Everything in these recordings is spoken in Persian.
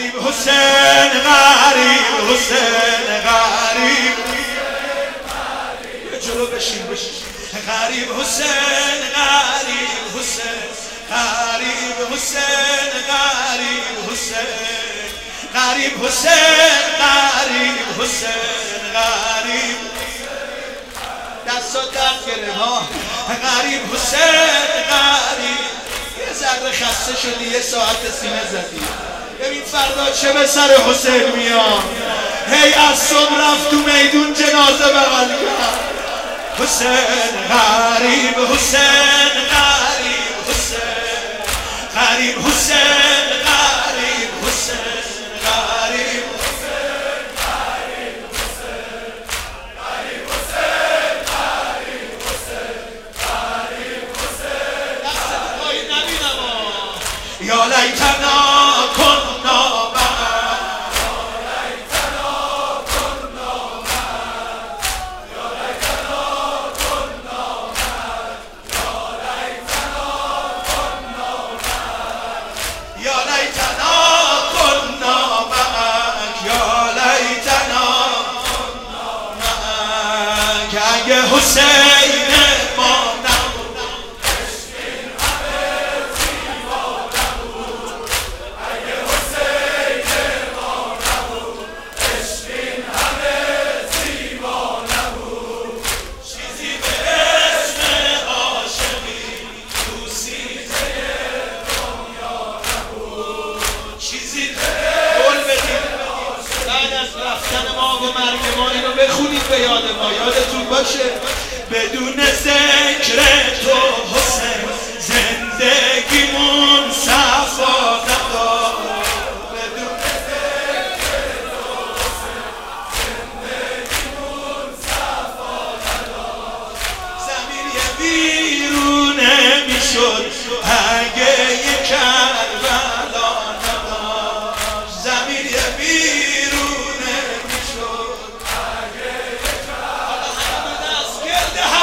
غریب حسین غریب حسین غریب جلو بشین غریب حسین غریب حسین غریب حسین غریب حسین غریب حسین غریب حسین غریب دستات درد گره ها غریب حسین غریب یه ذره خسته شدی یه ساعت سینه زدی ببین فردا چه به سر حسین میاد هی از صبح رفت تو میدون جنازه بغل کرد حسین غریب حسین غریب حسین غریب حسین غریب حسین غریب حسین غریب حسین غریب حسین غریب حسین غریب حسین دست پای نبینم یا لیتنا کنا حسین ما نبود عشق این همه زیبا نبود اگه حسین ما نبود عشق این همه زیبا نبود چیزی به اسم عاشقی تو سینه دنیا نبود چیزی به قول بدید بعد از رفتن ما و مرگ ما اینو بخونید به یاد ما یادتون باشه بدون ذکر تو حسین زندگیمون صفا نداره بدون ذکر تو حسین زندگیمون صفا نداره زمین یه بیرونه میشد اگه یه کربلا نداشت زمین یه بیرونه میشد اگه یه کربلا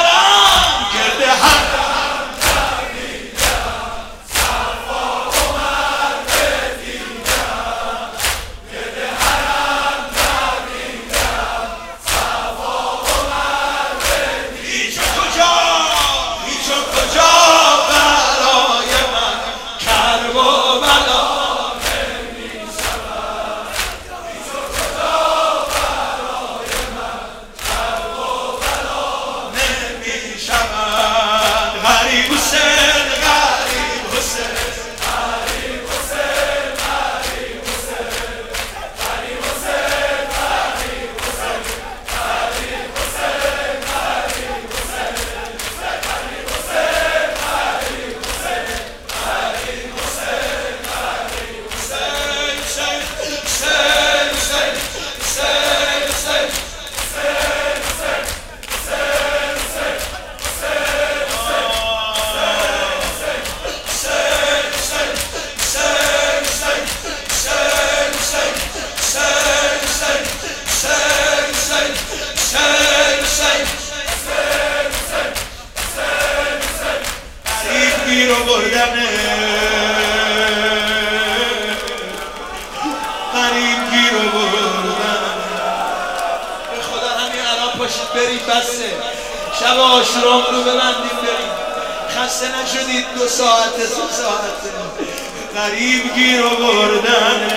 غریب گیر و بردن به خدا همین الان پاشید برید بسه شب عاشورام رو ببندیم برید خسته نشدید 2 ساعته 3 ساعته غریب گیر و بردن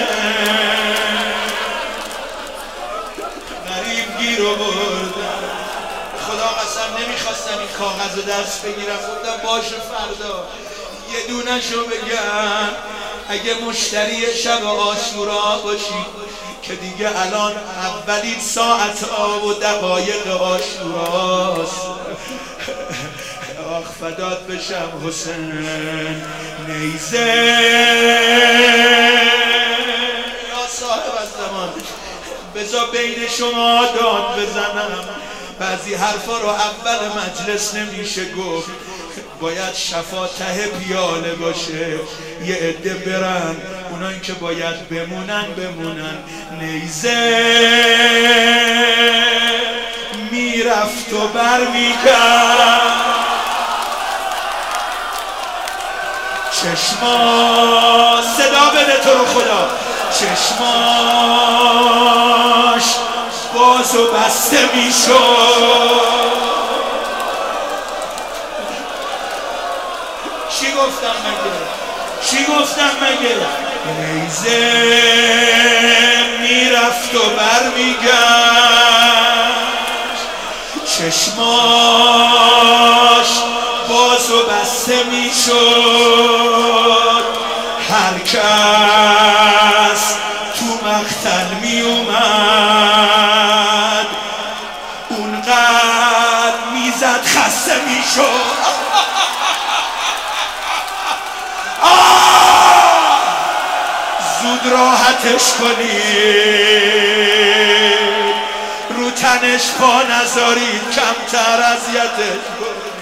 غریب گیر و بردن خدا قسم نمیخواستم این کاغذ رو دست بگیرم گفتم باشه فردا یه دونشو بگم اگه مشتری شب عاشورا باشی که دیگه الان اولین ساعت و دقایق عاشوراست آخ فدات بشم حسین نیزه یا صاحب از زمان بذار بین شما داد بزنم بعضی حرفا رو اول مجلس نمیشه گفت باید شفا ته پیاله باشه یه عده برن اونایی که باید بمونن نیزه میرفت و بر میکرد چشما صدا بده تو رو خدا چشماش باز و بسته میشد. چی گفتم مگه؟ نیزه میرفت و برمیگشت، چشماش باز و بسته میشد. هر کس تو مقتل می اومد اونقدر میزد خسته میشد. زود راحتش کنید، رو تنش پا نذارید، کمتر اذیتش کنید.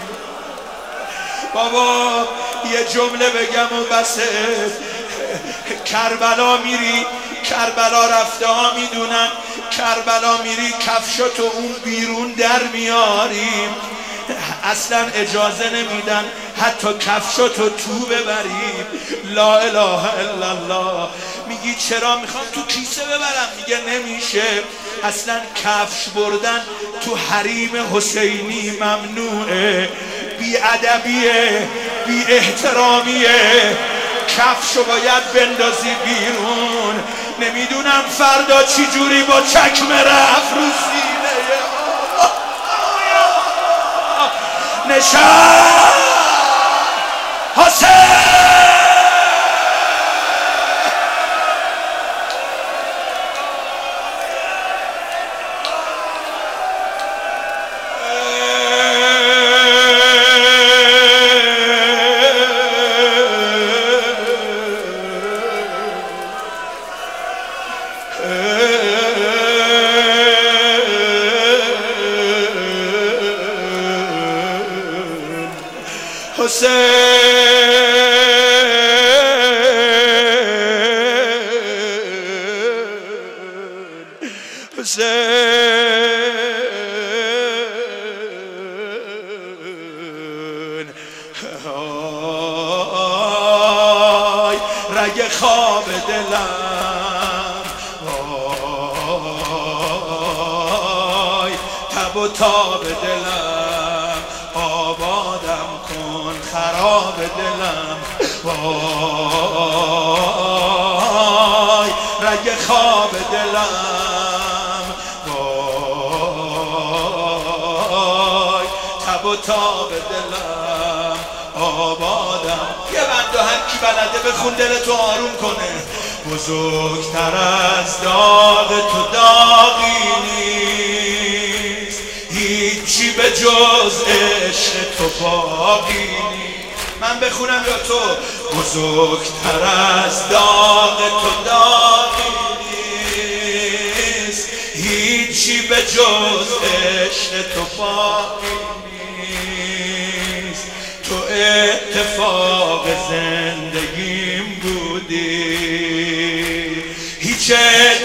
بابا یه جمله بگم و بسه. کربلا میری، کربلا رفته ها میدونن، کربلا میری کفشاتو اون بیرون در میاریم، اصلا اجازه نمیدن حتی کفشاتو تو ببریم. لا اله الا الله. میگی چرا؟ میخوام تو کیسه ببرم. میگه نمیشه، اصلا کفش بردن تو حریم حسینی ممنوعه، بی ادبیه، بی احترامیه. کفشو باید بندازی بیرون. نمیدونم فردا چی جوری با چکمه رفت رو سینه نشان حسین. رگ خواب دلم، وای تب و تاب دلم، آبادم کن خراب دلم، وای رگ خواب دلم، وای تب و تاب دلم، آبادم. یه بند هر کی بلده بخون دلتو آروم کنه. بزرگتر از داغ تو داغی نیست، هیچی به جز عشق تو باقی نیست. من بخونم یا تو؟ بزرگتر از داغ تو داغی نیست، هیچی به جز عشق تو باقی نیست. تو اتفاق زندگیم بودی، هیچ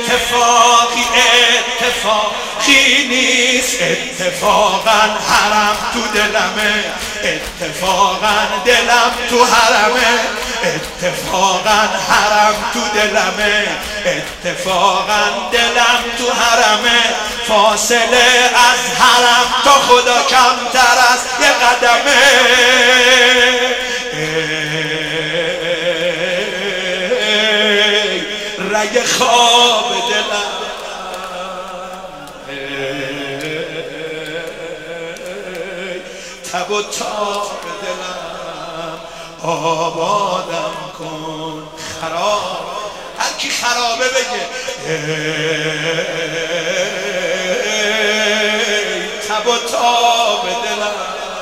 اتفاقی نیست. اتفاقا حرم تو دلمه، اتفاقا دلم تو حرمه، اتفاقا حرم تو دلمه، اتفاقا دلم تو حرمه. فاصله از حرم تا خدا کمتر از یه قدمه. رگ خواب دلم، تب و تاب دلم، آبادم کن خراب. هر کی خرابه بگه تب و تاب دلم.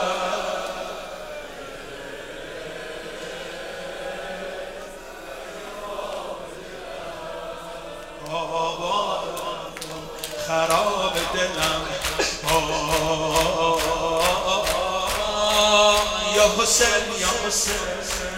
آبادم کن خراب دلم، یا حسین یا حسین.